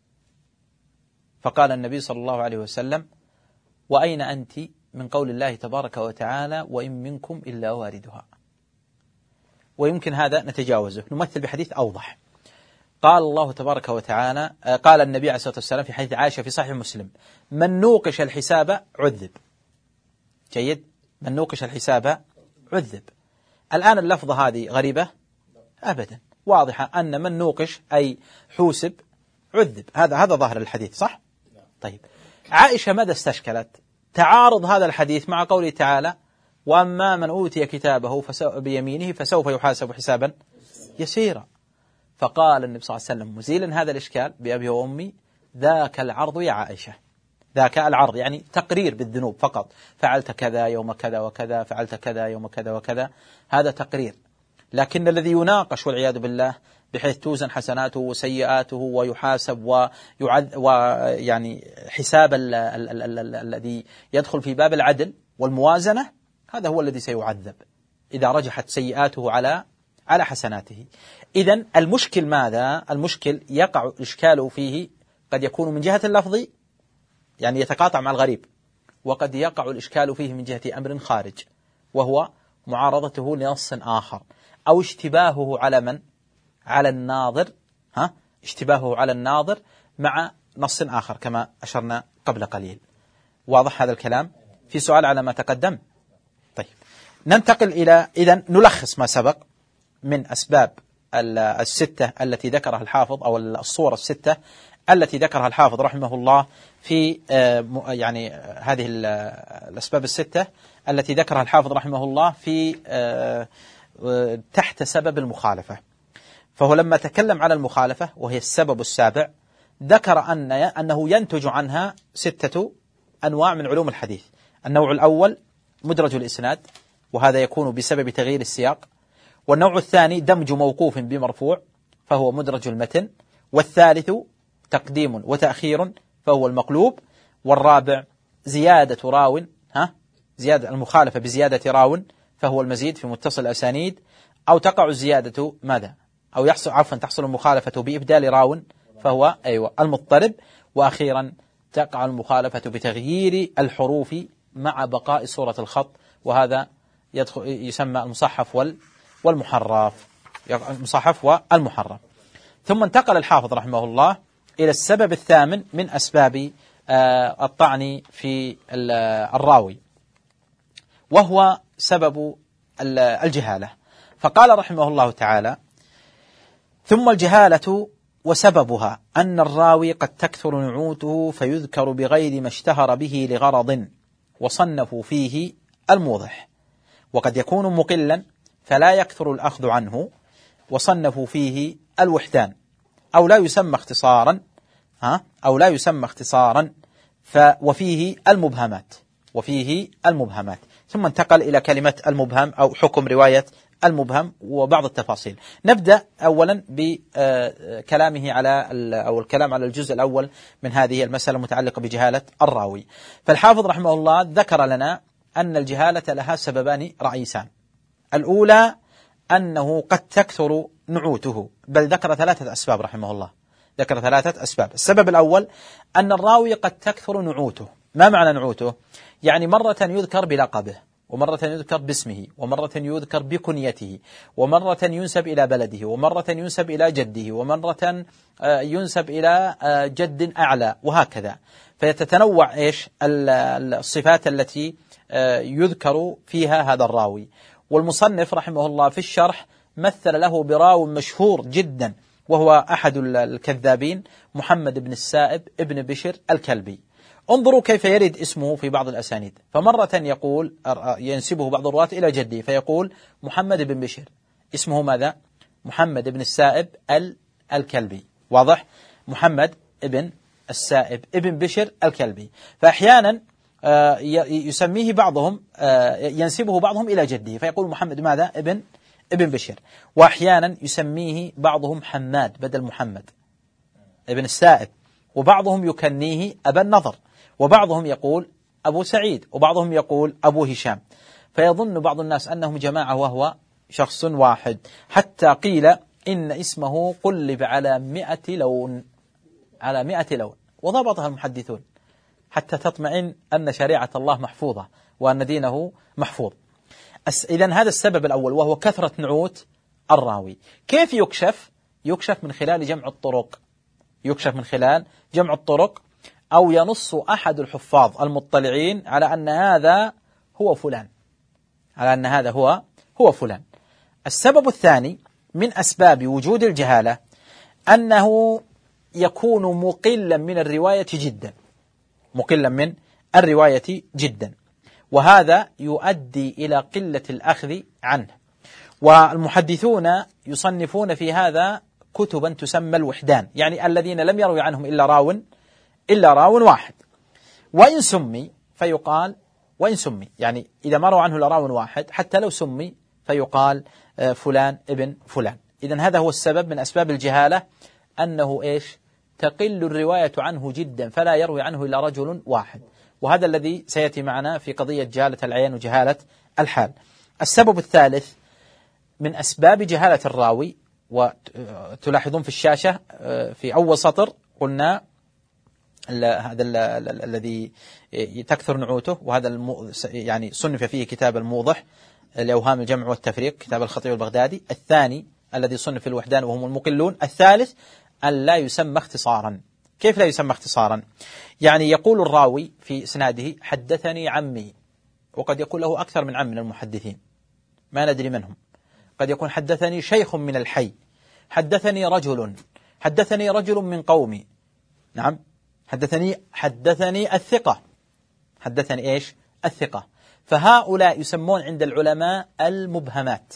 فقال النبي صلى الله عليه وسلم وأين أنت من قول الله تبارك وتعالى وإن منكم إلا واردها. ويمكن هذا نتجاوزه، نمثل بحديث أوضح. قال الله تبارك وتعالى، قال النبي عليه الصلاة والسلام في حديث عائشة في صحيح مسلم من نوقش الحساب عذب. جيد، من نوقش الحساب عذب. الآن اللفظة هذه غريبة؟ أبدا، واضحة أن من نوقش أي حوسب عذب. هذا ظاهر الحديث، صح؟ طيب، عائشة ماذا استشكلت؟ تعارض هذا الحديث مع قوله تعالى وأما من أوتي كتابه بيمينه فسوف يحاسب حسابا يسيرا. فقال النبي صلى الله عليه وسلم مزيلا هذا الإشكال بأبي وأمي ذاك العرض يا عائشة. ذاك العرض يعني تقرير بالذنوب فقط، فعلت كذا يوم كذا وكذا، فعلت كذا يوم كذا وكذا، هذا تقرير. لكن الذي يناقش والعياذ بالله بحيث توزن حسناته وسيئاته ويحاسب ويعني حساب الذي يدخل في باب العدل والموازنة، هذا هو الذي سيعذب إذا رجحت سيئاته على حسناته. إذن المشكل ماذا؟ المشكل يقع الإشكال فيه قد يكون من جهة اللفظ، يعني يتقاطع مع الغريب، وقد يقع الإشكال فيه من جهة أمر خارج، وهو معارضته لنص آخر، أو اشتباهه على من؟ على الناظر، اشتباهه على الناظر مع نص آخر كما أشرنا قبل قليل. واضح هذا الكلام؟ في سؤال على ما تقدم؟ طيب ننتقل إلى إذن نلخص ما سبق من أسباب الستة التي ذكرها الحافظ، أو الصور الستة التي ذكرها الحافظ رحمه الله في يعني هذه الأسباب الستة التي ذكرها الحافظ رحمه الله في تحت سبب المخالفة. فهو لما تكلم على المخالفة وهي السبب السابع ذكر أنه ينتج عنها 6 أنواع من علوم الحديث. النوع الأول مدرج الإسناد، وهذا يكون بسبب تغيير السياق. والنوع الثاني دمج موقوف بمرفوع، فهو مدرج المتن. والثالث تقديم وتأخير، فهو المقلوب. والرابع زيادة راو، زيادة المخالفة بزيادة راو، فهو المزيد في متصل الأسانيد. أو تقع الزيادة ماذا؟ أو تحصل المخالفة بإبدال راو، فهو المضطرب. وأخيرا تقع المخالفة بتغيير الحروف مع بقاء صورة الخط، وهذا يسمى المصحف والمحرف. المصحف والمحرف. ثم انتقل الحافظ رحمه الله إلى السبب الثامن من أسباب الطعن في الراوي، وهو سبب الجهالة. فقال رحمه الله تعالى: ثم الجهالة وسببها أن الراوي قد تكثر نعوته فيذكر بغير ما اشتهر به لغرض، وصنفوا فيه الموضح. وقد يكون مقلا فلا يكثر الأخذ عنه، وصنفوا فيه الوحدان. أو لا يسمى اختصارا وفيه المبهمات. ثم انتقل إلى كلمة المبهم أو حكم رواية المبهم وبعض التفاصيل. نبدأ أولا بكلامه أو الكلام على الجزء الأول من هذه المسألة المتعلقة بجهالة الراوي. فالحافظ رحمه الله ذكر لنا أن الجهالة لها سببان رئيسان. الأولى أنه قد تكثر نعوته، بل ذكر 3 أسباب رحمه الله، ذكر 3 أسباب. السبب الأول أن الراوي قد تكثر نعوته. ما معنى نعوته؟ يعني مرة يذكر بلقبه، ومرة يذكر باسمه، ومرة يذكر بكنيته، ومرة ينسب إلى بلده، ومرة ينسب إلى جده، ومرة ينسب إلى جد أعلى، وهكذا. فيتتنوع الصفات التي يذكر فيها هذا الراوي. والمصنف رحمه الله في الشرح مثل له براو مشهور جدا، وهو أحد الكذابين، محمد بن السائب ابن بشر الكلبي. انظروا كيف يرد اسمه في بعض الأسانيد. فمرة يقول ينسبه بعض الرواة إلى جده فيقول محمد بن بشر، اسمه ماذا؟ محمد بن السائب الكلبي. واضح؟ محمد بن السائب ابن بشر الكلبي. فأحيانا يسميه بعضهم، ينسبه بعضهم إلى جده فيقول محمد ماذا؟ ابن بشر. وأحيانا يسميه بعضهم حماد بدل محمد ابن السائب، وبعضهم يكنيه أبا النضر، وبعضهم يقول أبو سعيد، وبعضهم يقول أبو هشام. فيظن بعض الناس أنهم جماعة وهو شخص واحد، حتى قيل إن اسمه قلب على 100 لون، على 100 لون، وضبطها المحدثون حتى تطمئن أن شريعة الله محفوظة وأن دينه محفوظ. إذن هذا السبب الأول، وهو كثرة نعوت الراوي. كيف يكشف؟ يكشف من خلال جمع الطرق، يكشف من خلال جمع الطرق، أو ينص أحد الحفاظ المطلعين على أن هذا هو فلان، على أن هذا هو فلان. السبب الثاني من أسباب وجود الجهالة أنه يكون مقلا من الرواية جدا، مقلا من الرواية جدا، وهذا يؤدي إلى قلة الأخذ عنه. والمحدثون يصنفون في هذا كتبا تسمى الوحدان، يعني الذين لم يروي عنهم إلا راو واحد. وإن سمي فيقال، وإن سمي يعني إذا ما روى عنه إلا راو واحد حتى لو سمي فيقال فلان ابن فلان. إذن هذا هو السبب من أسباب الجهالة، أنه تقل الرواية عنه جدا، فلا يروي عنه إلا رجل واحد. وهذا الذي سيأتي معنا في قضية جهالة العين وجهالة الحال. السبب الثالث من أسباب جهالة الراوي، وتلاحظون في الشاشة في أول سطر قلنا هذا الذي تكثر نعوته، وهذا يعني صنف فيه كتاب الموضح الأوهام الجمع والتفريق كتاب الخطيب البغدادي. الثاني الذي صنف في الوحدان وهم المقلون. الثالث أن لا يسمى اختصارا. كيف لا يسمى اختصارا؟ يعني يقول الراوي في إسناده حدثني عمي، وقد يكون له أكثر من عم من المحدثين ما ندري منهم. قد يكون حدثني شيخ من الحي، حدثني رجل من قومي. نعم، حدثني الثقة، حدثني إيش؟ الثقة. فهؤلاء يسمون عند العلماء المبهمات.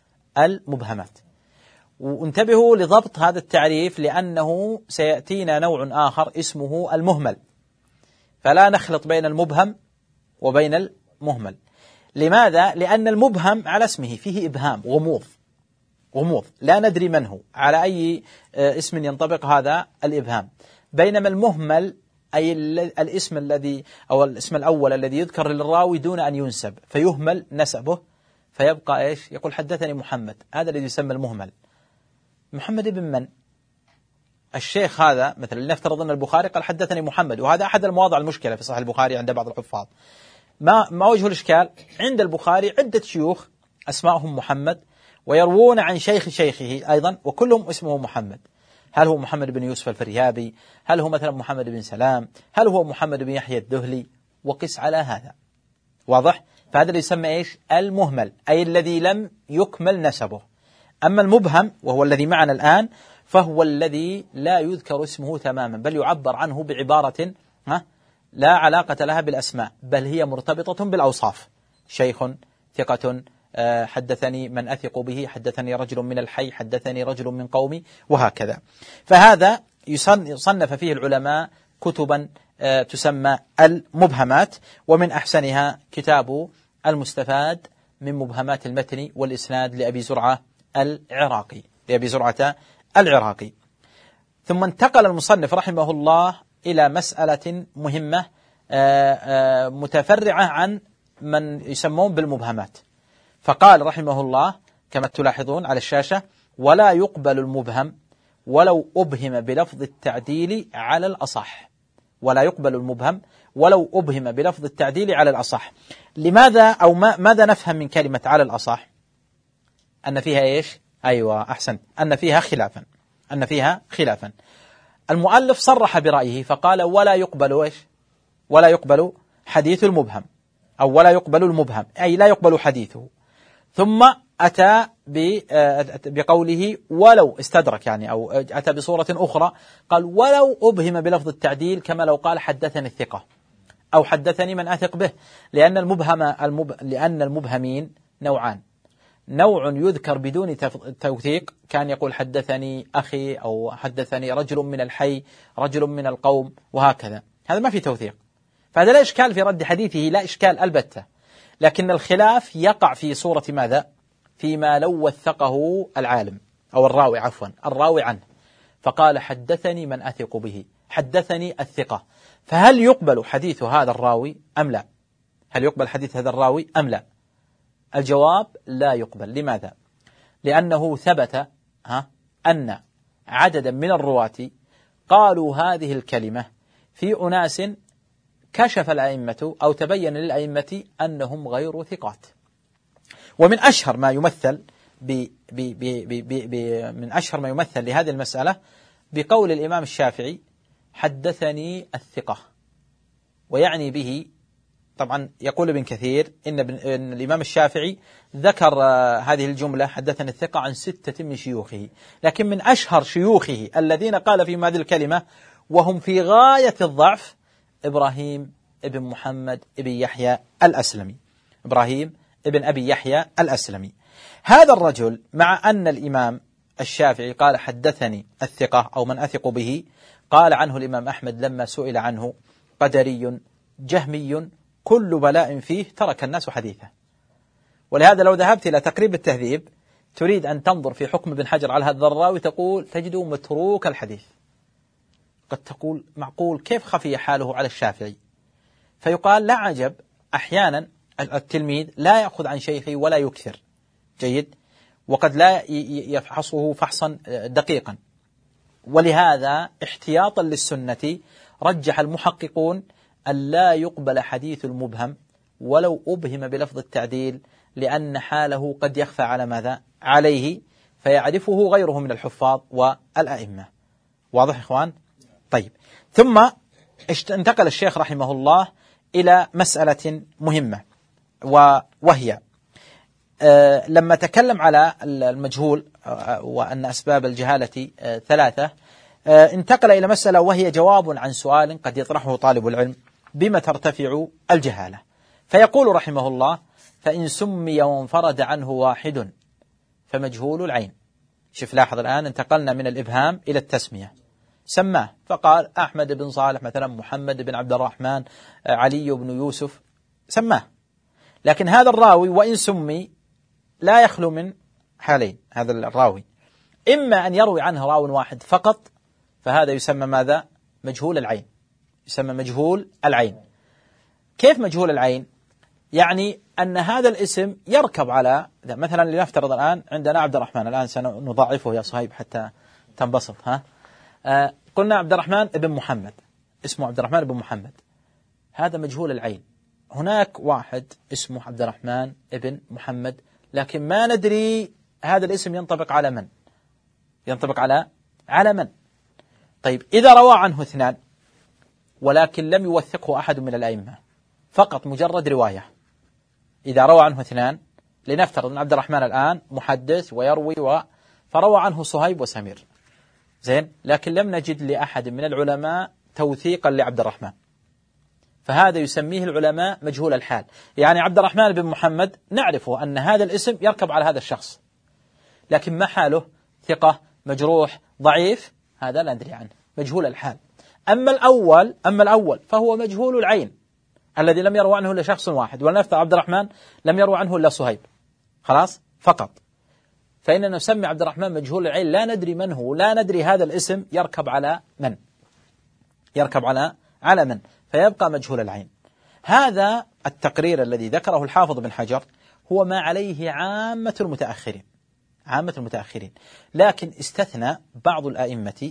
وانتبهوا لضبط هذا التعريف، لأنه سيأتينا نوع آخر اسمه المهمل، فلا نخلط بين المبهم وبين المهمل. لماذا؟ لأن المبهم على اسمه فيه إبهام، غموض لا ندري من هو، على أي اسم ينطبق هذا الإبهام. بينما المهمل أي الاسم الذي أو الاسم الأول الذي يذكر للراوي دون أن ينسب، فيهمل نسبه فيبقى إيش؟ يقول حدثني محمد، هذا الذي يسمى المهمل. محمد ابن من؟ الشيخ هذا مثلا، لنفترض أن البخاري قال حدثني محمد، وهذا أحد المواضع المشكلة في صحيح البخاري عند بعض الحفاظ. ما وجه الإشكال؟ عند البخاري عدة شيوخ أسماءهم محمد، ويروون عن شيخه أيضا وكلهم اسمه محمد. هل هو محمد بن يوسف الفريابي؟ هل هو مثلا محمد بن سلام؟ هل هو محمد بن يحيى الذهلي؟ وقس على هذا. واضح؟ فهذا اللي يسمى إيش؟ المهمل، أي الذي لم يكمل نسبه. أما المبهم وهو الذي معنا الآن، فهو الذي لا يذكر اسمه تماما، بل يعبر عنه بعبارة لا علاقة لها بالأسماء، بل هي مرتبطة بالأوصاف. شيخ، ثقة، حدثني من أثق به، حدثني رجل من الحي، حدثني رجل من قومي، وهكذا. فهذا يصنف فيه العلماء كتبا تسمى المبهمات، ومن أحسنها كتاب المستفاد من مبهمات المتن والإسناد لأبي زرعة العراقي. ثم انتقل المصنف رحمه الله إلى مسألة مهمة متفرعة عن من يسمون بالمبهمات، فقال رحمه الله كما تلاحظون على الشاشة: ولا يقبل المبهم ولو أبهم بلفظ التعديل على الأصح. ولا يقبل المبهم ولو أبهم بلفظ التعديل على الأصح. لماذا أو ماذا نفهم من كلمة على الأصح؟ أن فيها إيش؟ أيوة أحسنت، أن فيها خلافا. المؤلف صرح برأيه فقال: ولا يقبل إيش؟ ولا يقبل حديث المبهم، أو ولا يقبل المبهم أي لا يقبل حديثه. ثم أتى بقوله ولو استدرك، يعني أو أتى بصورة أخرى قال: ولو أبهم بلفظ التعديل، كما لو قال حدثني الثقة أو حدثني من أثق به. لأن المبهمين نوعان: نوع يذكر بدون توثيق، كان يقول حدثني أخي، أو حدثني رجل من الحي، رجل من القوم، وهكذا. هذا ما في توثيق، فهذا لا إشكال في رد حديثه، لا إشكال البتة. لكن الخلاف يقع في صورة ماذا؟ فيما لو وثقه العالم أو الراوي عنه، فقال حدثني من أثق به، حدثني الثقة، فهل يقبل حديث هذا الراوي أم لا؟ الجواب: لا يقبل. لماذا؟ لأنه ثبت أن عددا من الرواة قالوا هذه الكلمة في أناس كشف الأئمة أو تبين للأئمة أنهم غير ثقات. ومن أشهر ما يمثل لهذه المسألة بقول الإمام الشافعي: حدثني الثقة. ويعني به، طبعا يقول ابن كثير إن الإمام الشافعي ذكر هذه الجملة حدثني الثقة عن 6 من شيوخه، لكن من أشهر شيوخه الذين قال فيهم هذه الكلمة وهم في غاية الضعف إبراهيم ابن محمد ابن يحيى الأسلمي. هذا الرجل، مع أن الإمام الشافعي قال حدثني الثقة أو من أثق به، قال عنه الإمام أحمد لما سئل عنه: قدري جهمي كل بلاء فيه ترك الناس حديثه. ولهذا لو ذهبت إلى تقريب التهذيب تريد أن تنظر في حكم ابن حجر على هذا الراوي، تجده متروك الحديث. قد تقول معقول كيف خفي حاله على الشافعي؟ فيقال: لا عجب، أحيانا التلميذ لا يأخذ عن شيخه ولا يكثر، جيد، وقد لا يفحصه فحصا دقيقا. ولهذا احتياطا للسنة رجح المحققون أن لا يقبل حديث المبهم ولو أبهم بلفظ التعديل، لأن حاله قد يخفى على ماذا؟ عليه، فيعرفه غيره من الحفاظ والأئمة. واضح إخوان؟ طيب، ثم انتقل الشيخ رحمه الله إلى مسألة مهمة، وهي لما تكلم على المجهول وأن أسباب الجهالة ثلاثة، انتقل إلى مسألة وهي جواب عن سؤال قد يطرحه طالب العلم: بما ترتفع الجهالة؟ فيقول رحمه الله: فإن سمي وانفرد عنه واحد فمجهول العين. شوف، لاحظ الآن انتقلنا من الإبهام إلى التسمية. سماه فقال أحمد بن صالح مثلا، محمد بن عبد الرحمن، علي بن يوسف، سماه. لكن هذا الراوي وإن سمي لا يخلو من حالين. هذا الراوي إما أن يروي عنه راو واحد فقط، فهذا يسمى ماذا؟ مجهول العين. يسمى مجهول العين. كيف مجهول العين؟ يعني أن هذا الاسم يركب على، مثلا لنفترض الآن عندنا عبد الرحمن، الآن سنضاعفه يا صهيب حتى تنبسط. قلنا عبد الرحمن ابن محمد، اسمه عبد الرحمن ابن محمد، هذا مجهول العين. هناك واحد اسمه عبد الرحمن ابن محمد، لكن ما ندري هذا الاسم ينطبق على من؟ ينطبق على من؟ طيب، إذا روى عنه اثنان ولكن لم يوثقه أحد من الأئمة، فقط مجرد رواية، إذا روى عنه اثنان، لنفترض أن عبد الرحمن الآن محدث ويروي فروى عنه صهيب وسمير، زين، لكن لم نجد لأحد من العلماء توثيقا لعبد الرحمن، فهذا يسميه العلماء مجهول الحال. يعني عبد الرحمن بن محمد نعرفه أن هذا الاسم يركب على هذا الشخص، لكن ما حاله؟ ثقة، مجروح، ضعيف، هذا لا ندري عنه، مجهول الحال. أما الأول فهو مجهول العين، الذي لم يروى عنه إلا شخص واحد، ولنفترض عبد الرحمن لم يروى عنه إلا صهيب، خلاص فقط، فإننا نسمي عبد الرحمن مجهول العين، لا ندري من هو، لا ندري هذا الاسم يركب على من، يركب على من، فيبقى مجهول العين. هذا التقرير الذي ذكره الحافظ بن حجر هو ما عليه عامة المتأخرين، لكن استثنى بعض الأئمة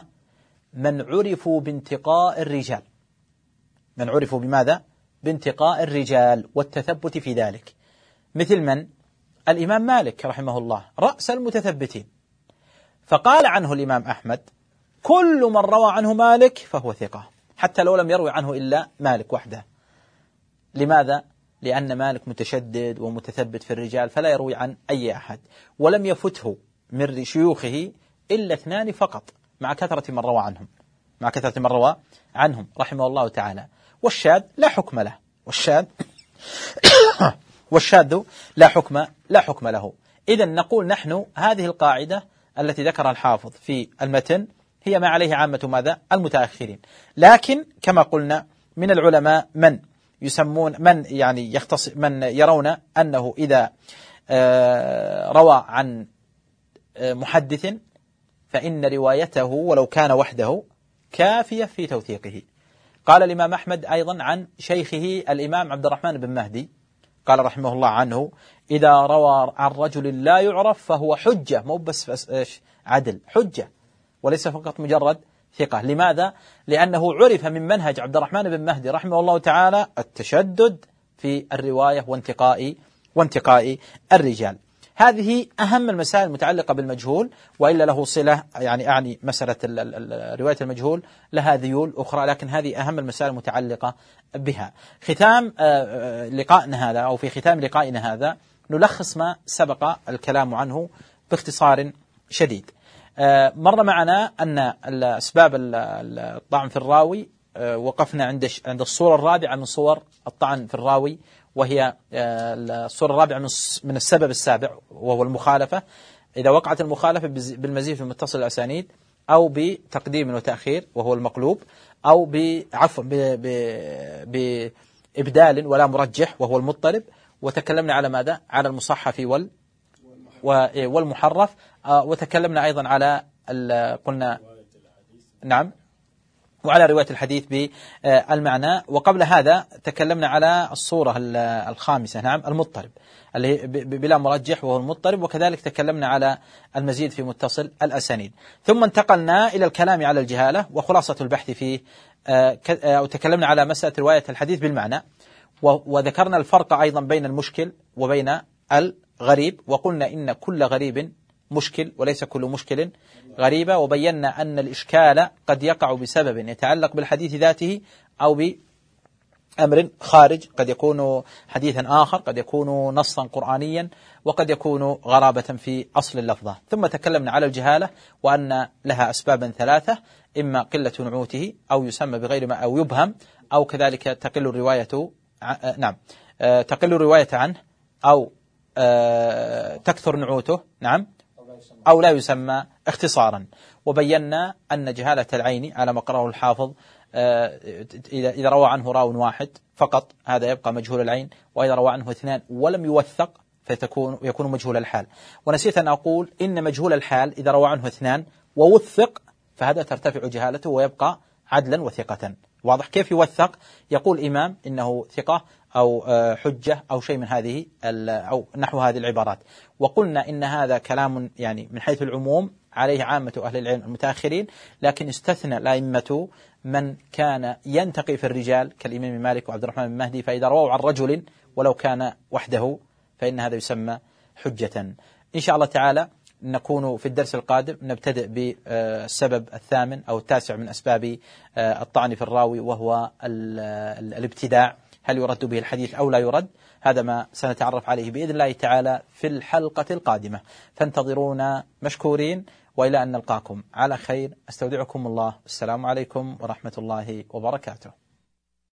من عرفوا بانتقاء الرجال، من عرفوا بماذا؟ بانتقاء الرجال والتثبت في ذلك، مثل من؟ الإمام مالك رحمه الله، رأس المتثبتين، فقال عنه الإمام أحمد: كل من روى عنه مالك فهو ثقة، حتى لو لم يروي عنه إلا مالك وحده. لماذا؟ لأن مالك متشدد ومتثبت في الرجال، فلا يروي عن أي أحد، ولم يفته من شيوخه إلا اثنان فقط، مع كثرة من روى عنهم رحمه الله تعالى. والشاذ لا حكم له، والشاذ لا حكم له. إذن نقول نحن هذه القاعدة التي ذكرها الحافظ في المتن هي ما عليه عامة ماذا؟ المتأخرين. لكن كما قلنا من العلماء من يسمون، من يعني يختص، من يرون أنه إذا روى عن محدث فإن روايته ولو كان وحده كافية في توثيقه. قال الإمام أحمد أيضا عن شيخه الإمام عبد الرحمن بن مهدي، قال رحمه الله عنه: إذا روى عن رجل لا يعرف فهو حجة، مو بس عدل، حجة، وليس فقط مجرد ثقة. لماذا؟ لأنه عرف من منهج عبد الرحمن بن مهدي رحمه الله تعالى التشدد في الرواية وانتقاء الرجال. هذه أهم المسائل المتعلقة بالمجهول، وإلا له صلة، يعني أعني مسألة رواية المجهول لها ذيول أخرى، لكن هذه أهم المسائل المتعلقة بها. ختام لقائنا هذا، أو في ختام لقائنا هذا، نلخص ما سبق الكلام عنه باختصار شديد. مر معنا أن أسباب الطعن في الراوي وقفنا عند الصورة الرابعة من صور الطعن في الراوي، وهي الصورة الرابعة من السبب السابع، وهو المخالفة. إذا وقعت المخالفة بالمزيد في متصل الأسانيد، أو بتقديم وتأخير وهو المقلوب، أو بإبدال ولا مرجح وهو المضطرب. وتكلمنا على ماذا؟ على المصحف والمحرف. وتكلمنا أيضا على قلنا نعم، وعلى رواية الحديث بالمعنى. وقبل هذا تكلمنا على الصورة الخامسة، نعم، المضطرب اللي بلا مرجح وهو المضطرب. وكذلك تكلمنا على المزيد في متصل الأسانيد. ثم انتقلنا إلى الكلام على الجهالة وخلاصة البحث فيه، وتكلمنا على مسألة رواية الحديث بالمعنى. وذكرنا الفرق أيضا بين المشكل وبين الغريب، وقلنا إن كل غريب مشكل وليس كل مشكل غريبة، وبينا أن الإشكال قد يقع بسبب يتعلق بالحديث ذاته أو بأمر خارج، قد يكون حديثا آخر، قد يكون نصا قرآنيا، وقد يكون غرابة في أصل اللفظة. ثم تكلمنا على الجهالة وأن لها أسبابا ثلاثة: إما قلة نعوته، أو يسمى بغير ما، أو يبهم، أو كذلك تقل الرواية عنه، أو تكثر نعوته، نعم، أو لا يسمى اختصارا. وبينا أن جهالة العين على ما قرأه الحافظ إذا روى عنه راو واحد فقط هذا يبقى مجهول العين، وإذا روى عنه اثنان ولم يوثق يكون مجهول الحال. ونسيت أن أقول إن مجهول الحال إذا روى عنه اثنان ووثق فهذا ترتفع جهالته ويبقى عدلا وثقة. واضح كيف يوثق؟ يقول إمام إنه ثقة أو حجة أو شيء من هذه أو نحو هذه العبارات. وقلنا إن هذا كلام يعني من حيث العموم عليه عامة أهل العلم المتأخرين، لكن استثنى الأئمة من كان ينتقي في الرجال كالإمام مالك وعبد الرحمن بن مهدي، فإذا رووا عن رجل ولو كان وحده فإن هذا يسمى حجة. إن شاء الله تعالى نكون في الدرس القادم نبتدئ بالسبب الثامن أو التاسع من أسباب الطعن في الراوي، وهو الابتداع. هل يرد به الحديث أو لا يرد؟ هذا ما سنتعرف عليه بإذن الله تعالى في الحلقة القادمة، فانتظرونا مشكورين، وإلى أن نلقاكم على خير. أستودعكم الله. السلام عليكم ورحمة الله وبركاته.